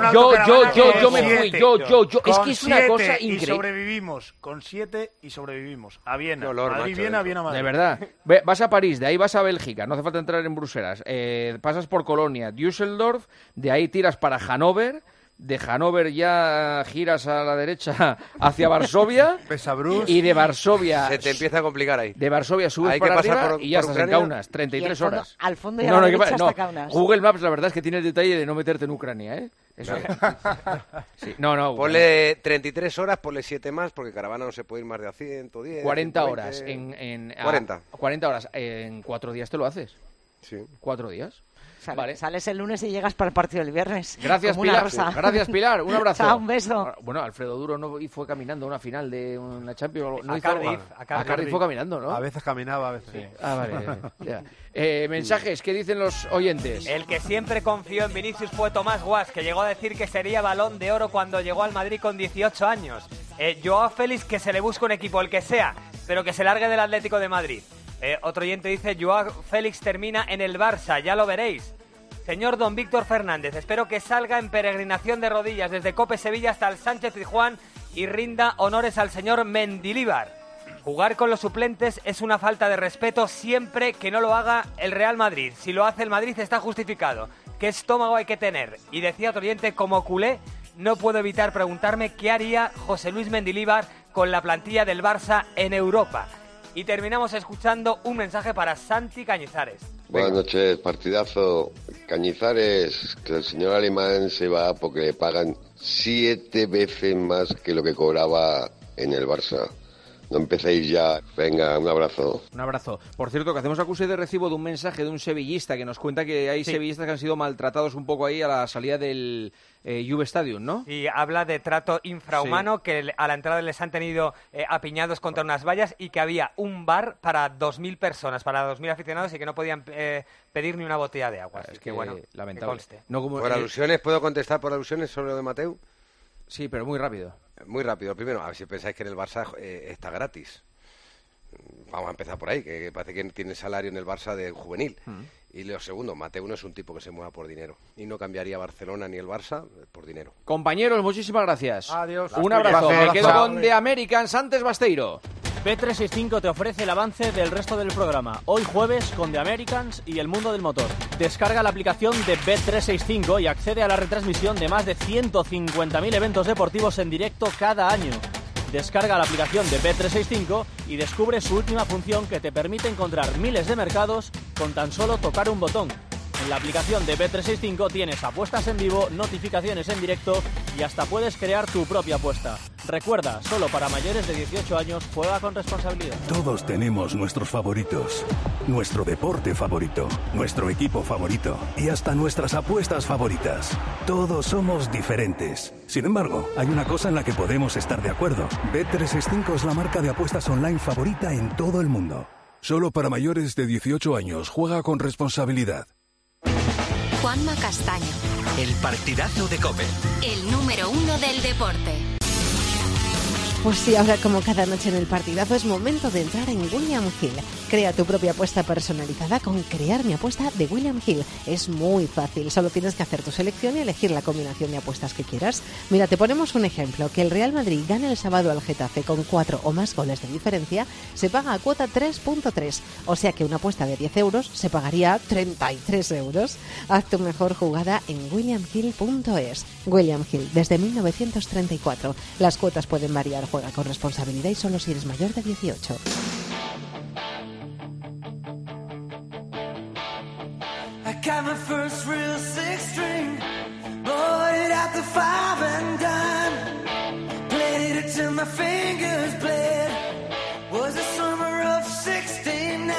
Yo me fui, es que es una cosa increíble.
Con 7 y sobrevivimos. A Viena.
Viena,
Madrid.
De verdad. Vas a París, de ahí vas a Bélgica, no hace falta entrar en Bruselas. Pasas por Colonia, Düsseldorf, de ahí tiras para Hannover. De Hannover ya giras a la derecha hacia Varsovia y de Varsovia
se te empieza a complicar ahí.
De Varsovia subes para arriba y ya estás en Kaunas, 33 horas.
Al fondo y a la derecha hasta Kaunas.
Google Maps la verdad es que tiene el detalle de no meterte en Ucrania, ¿eh? Eso es. Sí. No.
Ponle 33 horas, ponle 7 más, porque caravana no se puede ir más de a 110.
40
120.
horas. 40 horas. En 4 días te lo haces.
Sí.
4 días.
Vale. Sales el lunes y llegas para el partido del viernes.
Gracias, Pilar. Gracias, Pilar. Un abrazo.
Chao, un beso.
Bueno, Alfredo Duro no fue caminando a una final de una Champions. No
a Cardiff
fue caminando, ¿no?
A veces caminaba, a veces sí.
Vale. Ya. Mensajes, ¿qué dicen los oyentes?
El que siempre confió en Vinicius fue Tomás Guas, que llegó a decir que sería Balón de Oro cuando llegó al Madrid con 18 años. Joao Félix, que se le busque un equipo, el que sea, pero que se largue del Atlético de Madrid. Otro oyente dice, Joao Félix termina en el Barça, ya lo veréis. Señor Don Víctor Fernández, espero que salga en peregrinación de rodillas desde Cope Sevilla hasta el Sánchez Pizjuán y rinda honores al señor Mendilíbar. Jugar con los suplentes es una falta de respeto siempre que no lo haga el Real Madrid. Si lo hace el Madrid está justificado. ¿Qué estómago hay que tener? Y decía otro oyente, como culé, no puedo evitar preguntarme qué haría José Luis Mendilíbar con la plantilla del Barça en Europa. Y terminamos escuchando un mensaje para Santi Cañizares.
Buenas noches, partidazo. Cañizares, que el señor Alemán se va porque le pagan 7 veces más que lo que cobraba en el Barça. No empecéis ya. Venga, un abrazo.
Un abrazo. Por cierto, que hacemos acuse de recibo de un mensaje de un sevillista que nos cuenta que hay sevillistas que han sido maltratados un poco ahí a la salida del Juve Stadium, ¿no?
Y habla de trato infrahumano, que a la entrada les han tenido apiñados contra unas vallas y que había un bar para 2.000 personas, para 2.000 aficionados y que no podían pedir ni una botella de agua.
Es
que bueno,
lamentable.
No
como, por alusiones, ¿puedo contestar por alusiones sobre lo de Mateu?
Sí, pero muy rápido.
Muy rápido. Primero, a ver si pensáis que en el Barça está gratis. Vamos a empezar por ahí, que parece que tiene salario en el Barça de juvenil. Y lo segundo, Mateu no es un tipo que se mueva por dinero. Y no cambiaría Barcelona ni el Barça por dinero.
Compañeros, muchísimas gracias.
Adiós.
Un abrazo. Me quedo con The Americans, antes Basteiro.
Bet365 te ofrece el avance del resto del programa. Hoy jueves con The Americans y el mundo del motor. Descarga la aplicación de Bet365 y accede a la retransmisión de más de 150.000 eventos deportivos en directo cada año. Descarga la aplicación de Bet365 y descubre su última función que te permite encontrar miles de mercados con tan solo tocar un botón. En la aplicación de Bet365 tienes apuestas en vivo, notificaciones en directo y hasta puedes crear tu propia apuesta. Recuerda, solo para mayores de 18 años, juega con responsabilidad.
Todos tenemos nuestros favoritos, nuestro deporte favorito, nuestro equipo favorito y hasta nuestras apuestas favoritas. Todos somos diferentes. Sin embargo, hay una cosa en la que podemos estar de acuerdo. Bet365 es la marca de apuestas online favorita en todo el mundo. Solo para mayores de 18 años, juega con responsabilidad.
Juanma Castaño.
El partidazo de COPE.
El número 1 del deporte.
Pues sí, ahora como cada noche en el partidazo es momento de entrar en William Hill. Crea tu propia apuesta personalizada con Crear mi apuesta de William Hill. Es muy fácil, solo tienes que hacer tu selección y elegir la combinación de apuestas que quieras. Mira, te ponemos un ejemplo, que el Real Madrid gane el sábado al Getafe con 4 o más goles de diferencia, se paga a cuota 3.3, o sea que una apuesta de 10 euros se pagaría 33 euros. Haz tu mejor jugada en williamhill.es. William Hill, desde 1934. Las cuotas pueden variar. Juega con responsabilidad y solo si eres mayor de 18.
I got my first real six string, bought it at the 5 and dime, played it till my fingers bled, was the summer of 69.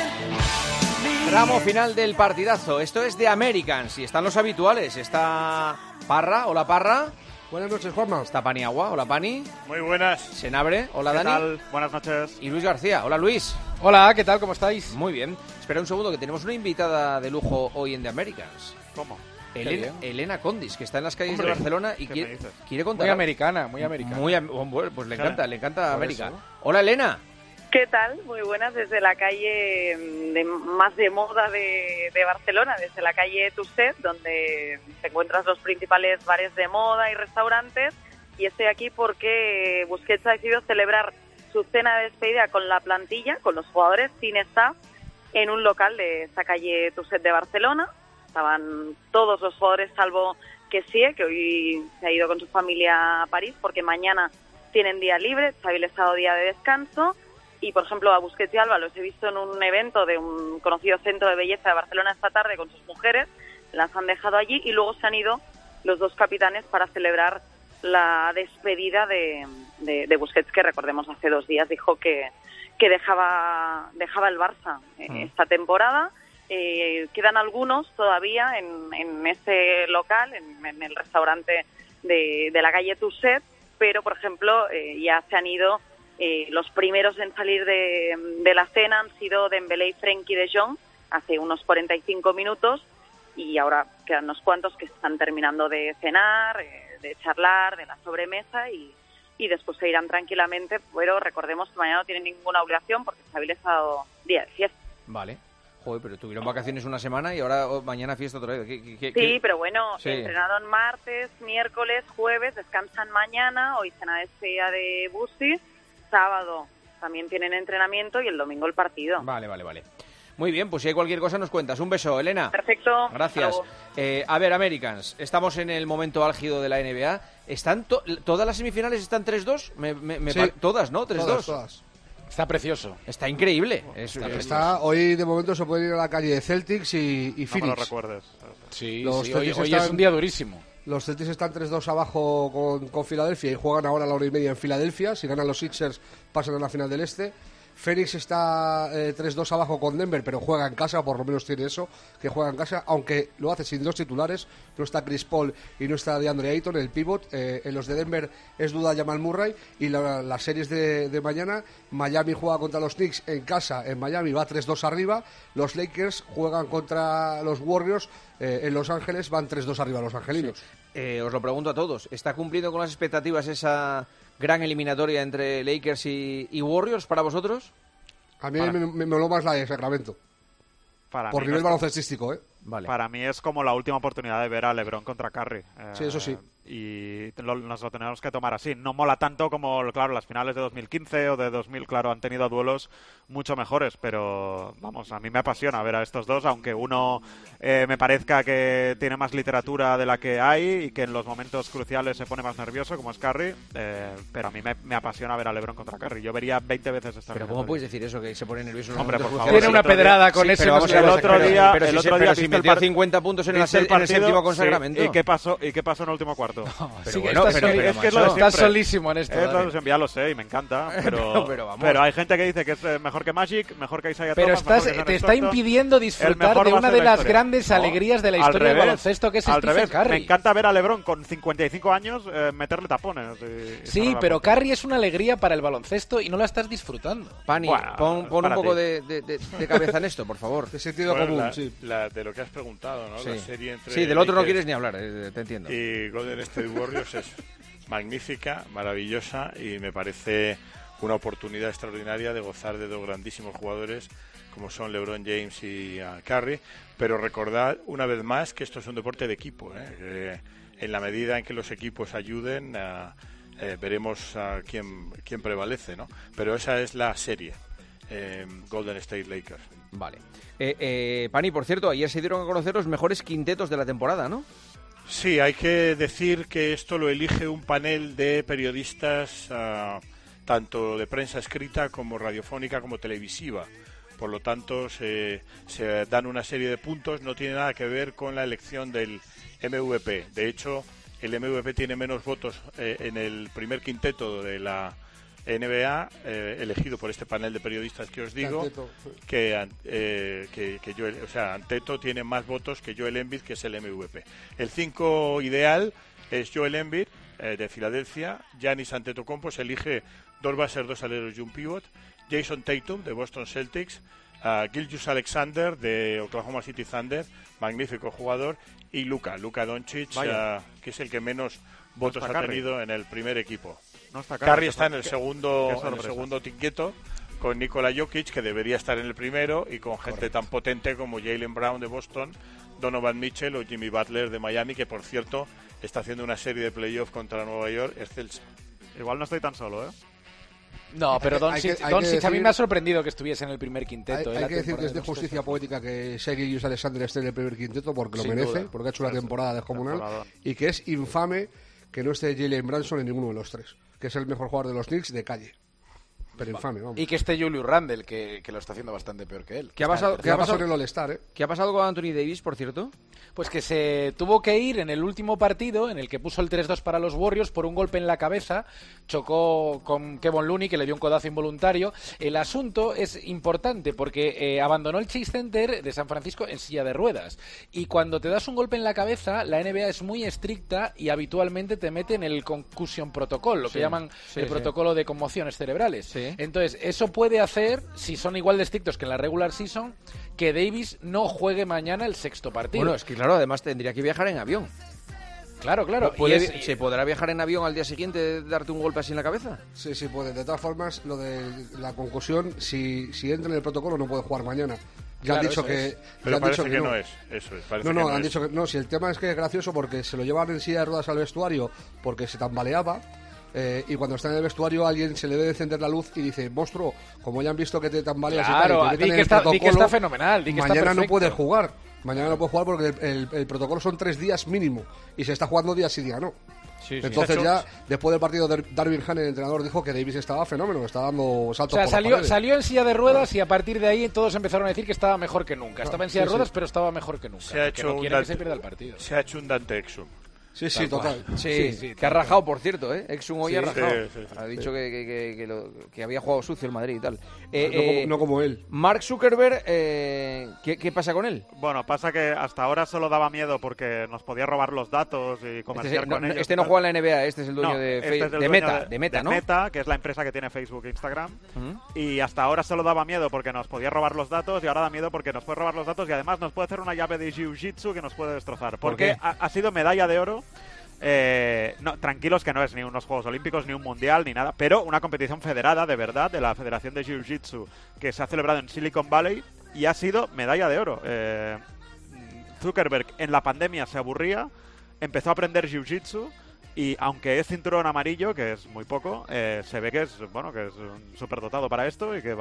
Tramo final del partidazo, esto es de Americans y están los habituales, está Parra, hola Parra.
Buenas noches, Juanma.
Está Paniagua, hola Pani.
Muy buenas.
Senabre, hola
¿Qué
Dani.
tal? Buenas noches.
Y Luis García, hola Luis.
Hola, ¿qué tal? ¿Cómo estáis?
Muy bien. Espera un segundo, que tenemos una invitada de lujo hoy en The Americans.
¿Cómo?
Elena Condis, que está en las calles
Hombre,
de Barcelona y quiere contar.
Muy americana, muy americana.
Bueno, pues le encanta
Por
América.
eso.
Hola Elena.
¿Qué tal? Muy buenas, desde la calle más de moda de Barcelona, desde la calle Tusset, donde te encuentras los principales bares de moda y restaurantes, y estoy aquí porque Busquets ha decidido celebrar su cena de despedida con la plantilla, con los jugadores, sin staff, en un local de esta calle Tusset de Barcelona. Estaban todos los jugadores, salvo Kessie, que hoy se ha ido con su familia a París, porque mañana tienen día libre, se ha habilitado día de descanso. Y, por ejemplo, a Busquets y Alba los he visto en un evento de un conocido centro de belleza de Barcelona esta tarde con sus mujeres, las han dejado allí y luego se han ido los dos capitanes para celebrar la despedida de Busquets, que recordemos hace 2 días dijo que dejaba el Barça esta temporada. Quedan algunos todavía en este local, en el restaurante de la calle Tusset, pero, por ejemplo, ya se han ido. Los primeros en salir de la cena han sido Dembélé y Frenkie de Jong hace unos 45 minutos y ahora quedan unos cuantos que están terminando de cenar, de charlar, de la sobremesa y después se irán tranquilamente, pero recordemos que mañana no tienen ninguna obligación porque se ha habilitado día de fiesta.
Vale. Joder, pero tuvieron vacaciones una semana y ahora mañana fiesta otra vez.
Sí, pero bueno,
Sí.
entrenaron martes, miércoles, jueves, descansan mañana, hoy cena de despedida de Busi. Sábado también tienen entrenamiento y el domingo el partido.
Vale. Muy bien, pues si hay cualquier cosa nos cuentas. Un beso, Elena.
Perfecto.
Gracias. A ver, Americans, estamos en el momento álgido de la NBA. ¿Están todas las semifinales están 3-2?
Sí.
Todas, ¿no? 3-2.
Todas.
Está precioso.
Está increíble.
Hoy de momento se puede ir a la calle de Celtics y Phoenix.
No me lo recuerdes.
Sí,
Los
hoy
Celtics
es un día durísimo.
Los Celtics están 3-2 abajo con Filadelfia y juegan ahora a la 1:30 en Filadelfia. Si ganan los Sixers, pasan a la final del Este. Phoenix está 3-2 abajo con Denver, pero juega en casa, por lo menos tiene eso, que juega en casa, aunque lo hace sin 2 titulares. No está Chris Paul y no está DeAndre Ayton, el pivot. En los de Denver es duda Jamal Murray. Y las series de mañana, Miami juega contra los Knicks en casa, en Miami va 3-2 arriba. Los Lakers juegan contra los Warriors en Los Ángeles, van 3-2 arriba los angelinos.
Os lo pregunto a todos, ¿está cumpliendo con las expectativas esa gran eliminatoria entre Lakers y Warriors para vosotros?
A mí me moló más la de Sacramento. Por nivel baloncestístico, ¿eh?
Vale.
Para mí es como la última oportunidad de ver a LeBron contra Curry.
Sí, eso sí.
Y nos lo tenemos que tomar así. No mola tanto como, claro, las finales de 2015 o de 2000, claro, han tenido duelos mucho mejores, pero, vamos, a mí me apasiona ver a estos dos, aunque uno me parezca que tiene más literatura de la que hay y que en los momentos cruciales se pone más nervioso, como es Curry, pero a mí me apasiona ver a LeBron contra Curry. Yo vería 20 veces esta
Pero ¿cómo puedes decir eso, que se pone nervioso? En
Hombre, por favor.
Tiene una pedrada con ese.
El otro día
si metió 50 puntos en el séptimo con Sacramento.
¿Y qué pasó en el último cuarto?
Es que estás solísimo en esto.
Ya lo sé y me encanta,
pero
hay gente que dice que es mejor que Magic, mejor que Isaiah
Pero
Thomas,
te está impidiendo disfrutar de una de las grandes alegrías de la historia del baloncesto, que es Stephen Curry.
Me encanta ver a LeBron con 55 años meterle tapones.
Sí, pero Curry es una alegría para el baloncesto y no la estás disfrutando.
Pani, pon un poco de cabeza en esto, por favor.
De sentido común, sí.
De lo que has preguntado, ¿no?
Sí.
La serie entre
sí, del otro no quieres ni hablar, te entiendo.
Y Golden State Warriors es
magnífica, maravillosa, y me parece una oportunidad extraordinaria de gozar de dos grandísimos jugadores como son LeBron James y Curry, pero recordad una vez más que esto es un deporte de equipo, ¿eh? En la medida en que los equipos ayuden, veremos quién prevalece, ¿no? Pero esa es la serie, Golden State Lakers.
Vale. Pani, por cierto, ayer se dieron a conocer los mejores quintetos de la temporada, ¿no?
Sí, hay que decir que esto lo elige un panel de periodistas, tanto de prensa escrita como radiofónica como televisiva. Por lo tanto, se dan una serie de puntos, no tiene nada que ver con la elección del MVP. De hecho, el MVP tiene menos votos en el primer quinteto de la NBA, elegido por este panel de periodistas que os digo, que Joel, o sea, Antetokounmpo tiene más votos que Joel Embiid, que es el MVP. El 5 ideal es Joel Embiid, de Filadelfia. Giannis Antetokounmpo se elige 2 bases, 2 aleros y un pivot. Jason Tatum, de Boston Celtics. Gilgeous-Alexander, de Oklahoma City Thunder, magnífico jugador. Y Luka Doncic, que es el que menos votos ha tenido en el primer equipo.
No está
Curry está en el segundo quinteto, con Nikola Jokic, que debería estar en el primero, y con gente tan potente como Jaylen Brown de Boston, Donovan Mitchell o Jimmy Butler de Miami, que por cierto está haciendo una serie de playoffs contra Nueva York excelsa.
Igual no estoy tan solo, ¿eh?
No, pero Doncic a mí me ha sorprendido que estuviese en el primer quinteto.
Hay que decir que es de justicia poética que Shai Gilgeous-Alexander esté en el primer quinteto, porque lo merece, porque ha hecho una temporada descomunal, y que es infame que no esté Jalen Brunson en ninguno de los tres, que es el mejor jugador de los Knicks de calle. Pero infame, vamos.
Y que esté Julius Randle, que lo está haciendo bastante peor que él.
¿Qué ha pasado
en el All-Star,
¿Qué ha pasado con Anthony Davis, por cierto?
Pues que se tuvo que ir en el último partido, en el que puso el 3-2 para los Warriors, por un golpe en la cabeza. Chocó con Kevon Looney, que le dio un codazo involuntario. El asunto es importante porque abandonó el Chase Center de San Francisco en silla de ruedas. Y cuando te das un golpe en la cabeza, la NBA es muy estricta y habitualmente te mete en el concussion protocol, lo que llaman el protocolo de conmociones cerebrales. Sí. Entonces, eso puede hacer, si son igual de estrictos que en la regular season, que Davis no juegue mañana el sexto partido.
Bueno, es que claro, además tendría que viajar en avión.
Claro.
¿Se podrá viajar en avión al día siguiente de darte un golpe así en la cabeza?
Sí, puede. De todas formas, lo de la concusión, si entra en el protocolo, no puede jugar mañana. Ya han dicho que...
Pero parece que no es. Eso es.
Han dicho que no. Si el tema es que es gracioso porque se lo llevan en silla de ruedas al vestuario porque se tambaleaba. Y cuando está en el vestuario alguien se le debe encender la luz y dice, monstruo, como ya han visto que te tambaleas y
di que está fenomenal,
mañana no puedes jugar. Mañana no puedes jugar porque el protocolo son 3 días mínimo y se está jugando día sí, día no. Entonces ya, después del partido, Darvin Ham, el entrenador, dijo que Davis estaba fenómeno, estaba dando saltos por las paredes.
Salió en silla de ruedas y a partir de ahí todos empezaron a decir que estaba mejor que nunca. Estaba en silla de ruedas, pero estaba mejor que nunca.
Se ha hecho
que se pierda el partido.
Se ha hecho un Dante Exum.
Sí, total.
Sí, que ha rajado, por cierto, ¿eh? Exum hoy ha rajado. Ha dicho que había jugado sucio el Madrid y tal.
No como él.
Mark Zuckerberg, ¿qué pasa con él?
Bueno, pasa que hasta ahora solo daba miedo porque nos podía robar los datos y comerciar con ellos.
Este no juega en la NBA, este es el dueño de Meta, ¿no?
Meta, que es la empresa que tiene Facebook e Instagram. Y hasta ahora solo daba miedo porque nos podía robar los datos y ahora da miedo porque nos puede robar los datos y además nos puede hacer una llave de Jiu-Jitsu que nos puede destrozar. Porque ha sido medalla de oro. No, tranquilos que no es ni unos Juegos Olímpicos, ni un Mundial, ni nada, pero una competición federada de verdad de la Federación de Jiu-Jitsu que se ha celebrado en Silicon Valley y ha sido medalla de oro. Zuckerberg en la pandemia se aburría, empezó a aprender Jiu-Jitsu y aunque es cinturón amarillo, que es muy poco, se ve que es un superdotado para esto y que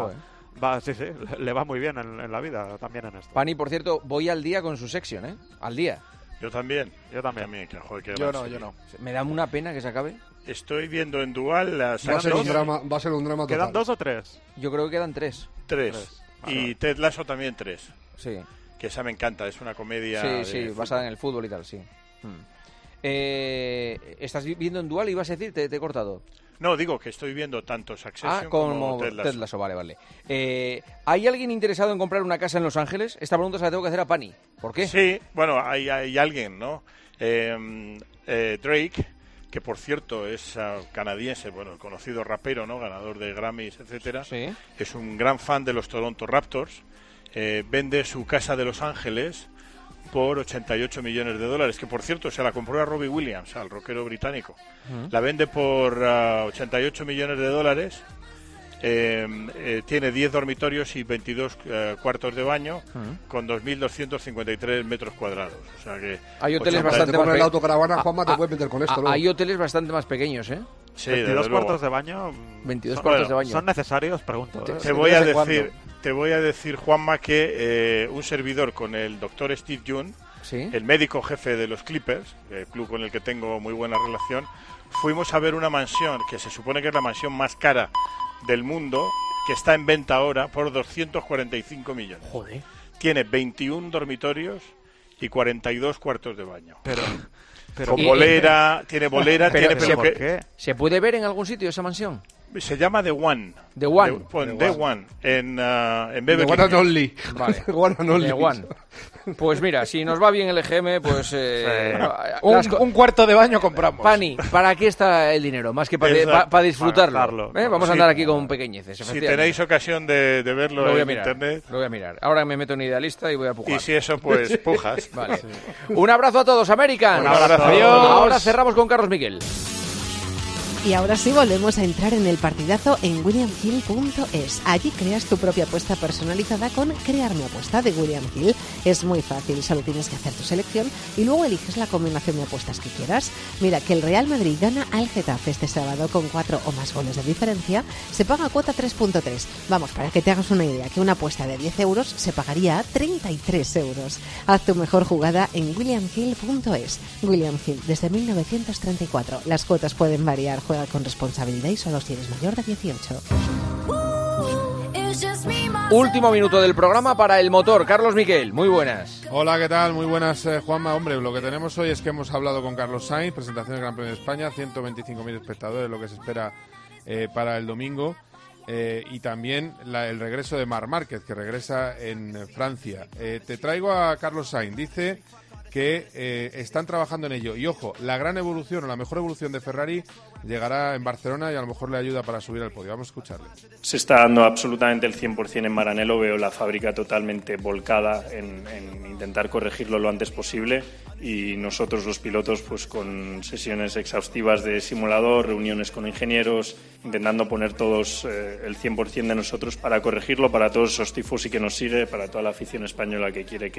le va muy bien en la vida también en esto.
Pani, por cierto, voy al día con su section, ¿eh? Al día.
Yo también.
Yo no.
Me da una pena que se acabe.
Estoy viendo en Dual
va a ser un drama total.
¿Quedan 2 o 3?
Yo creo que quedan 3.
3. Y Ted Lasso también 3.
Sí.
Que esa me encanta, es una comedia.
Sí, basada en el fútbol y tal, sí. ¿Estás viendo en Dual y vas a decir? Te he cortado.
No, digo que estoy viendo tanto Succession como Ted Lasso. Vale.
¿Hay alguien interesado en comprar una casa en Los Ángeles? Esta pregunta se la tengo que hacer a Pani. ¿Por qué?
Sí, bueno, hay alguien, ¿no? Drake, que por cierto es canadiense, bueno, el conocido rapero, ¿no? Ganador de Grammys, etcétera.
Sí.
Es un gran fan de los Toronto Raptors. Vende su casa de Los Ángeles por 88 millones de dólares, que por cierto se la compró a Robbie Williams, al rockero británico. La vende por 88 millones de dólares. Tiene 10 dormitorios y 22 cuartos de baño con 2.253 metros cuadrados. O sea que
hay hoteles bastante más
pequeños. La autocaravana, Juanma, te puedes meter con esto.
Hay hoteles bastante más pequeños, ¿eh?
Sí,
22 cuartos de baño.
22 cuartos de baño.
¿Son necesarios? Pregunto.
Te voy a decir, Juanma, que un servidor con el doctor Steve Young,
¿sí?,
el médico jefe de los Clippers, el club con el que tengo muy buena relación, fuimos a ver una mansión que se supone que es la mansión más cara del mundo, que está en venta ahora por 245 millones.
Joder.
Tiene 21 dormitorios y 42 cuartos de baño.
Pero
con bolera, tiene bolera,
pero,
tiene...
¿por qué? ¿Se puede ver en algún sitio esa mansión?
Se llama The One.
The One.
The One. En Beverly
The One and Only.
Vale.
The One and Only.
The One. Pues mira, si nos va bien el EGM, pues...
un cuarto de baño compramos.
Pani, ¿para qué está el dinero? Más que para disfrutarlo. Vamos a andar aquí con pequeñeces.
Si tenéis ocasión de verlo en internet...
Lo voy a mirar. Ahora me meto en Idealista y voy a pujar.
Y si eso, pues pujas.
Vale. Sí. Un abrazo a todos, American.
Un abrazo.
Adiós. Ahora cerramos con Carlos Miguel.
Y ahora sí volvemos a entrar en el partidazo en williamhill.es. Allí creas tu propia apuesta personalizada con Crear mi apuesta de William Hill. Es muy fácil, solo tienes que hacer tu selección y luego eliges la combinación de apuestas que quieras. Mira, que el Real Madrid gana al Getafe este sábado con 4 o más goles de diferencia, se paga cuota 3.3. Vamos, para que te hagas una idea, que una apuesta de 10 euros se pagaría a 33 euros. Haz tu mejor jugada en williamhill.es. William Hill, desde 1934. Las cuotas pueden variar. Juega con responsabilidad y solo si eres mayor de 18.
Último minuto del programa para el motor. Carlos Miquel, muy buenas.
Hola, ¿qué tal? Muy buenas, Juanma. Hombre, lo que tenemos hoy es que hemos hablado con Carlos Sainz, presentación del Gran Premio de España, 125.000 espectadores, lo que se espera para el domingo. Y también el regreso de Marc Márquez, que regresa en Francia. Te traigo a Carlos Sainz. Dice que están trabajando en ello. Y ojo, la gran evolución o la mejor evolución de Ferrari llegará en Barcelona y a lo mejor le ayuda para subir al podio. Vamos a escucharle.
Se está dando absolutamente el 100% en Maranello. Veo la fábrica totalmente volcada en intentar corregirlo lo antes posible y nosotros los pilotos pues con sesiones exhaustivas de simulador, reuniones con ingenieros, intentando poner todos el 100% de nosotros para corregirlo, para todos esos tifosi que nos sigue, para toda la afición española que quiere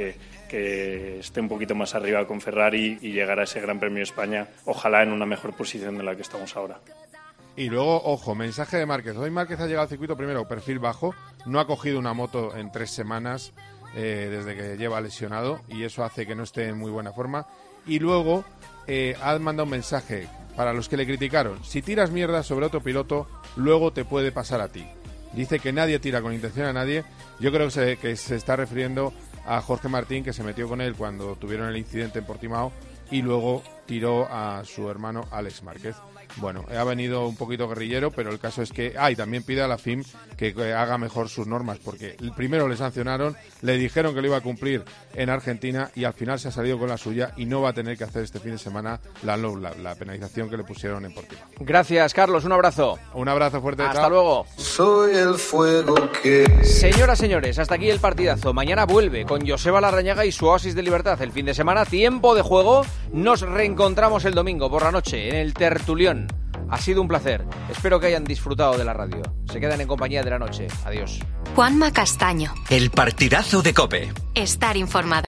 que esté un poquito más arriba con Ferrari y llegar a ese Gran Premio de España, ojalá en una mejor posición de la que estamos ahora.
Y luego, ojo, mensaje de Márquez. Hoy Márquez ha llegado al circuito primero, perfil bajo, no ha cogido una moto en 3 semanas desde que lleva lesionado y eso hace que no esté en muy buena forma. Y luego ha mandado un mensaje para los que le criticaron. Si tiras mierda sobre otro piloto, luego te puede pasar a ti. Dice que nadie tira con intención a nadie. Yo creo que se está refiriendo a Jorge Martín, que se metió con él cuando tuvieron el incidente en Portimao y luego tiró a su hermano Alex Márquez. Bueno, ha venido un poquito guerrillero, pero el caso es que... y también pide a la FIM que haga mejor sus normas, porque primero le sancionaron, le dijeron que lo iba a cumplir en Argentina y al final se ha salido con la suya y no va a tener que hacer este fin de semana la penalización que le pusieron en Portimao.
Gracias, Carlos, un abrazo.
Un abrazo fuerte.
Hasta luego.
Soy el fuego que...
Señoras, señores, hasta aquí el partidazo. Mañana vuelve con Joseba Larrañaga y su Oasis de Libertad. El fin de semana, tiempo de juego. Nos reencontramos el domingo por la noche en el Tertulión. Ha sido un placer. Espero que hayan disfrutado de la radio. Se quedan en compañía de la noche. Adiós.
Juanma Castaño.
El partidazo de COPE.
Estar informado.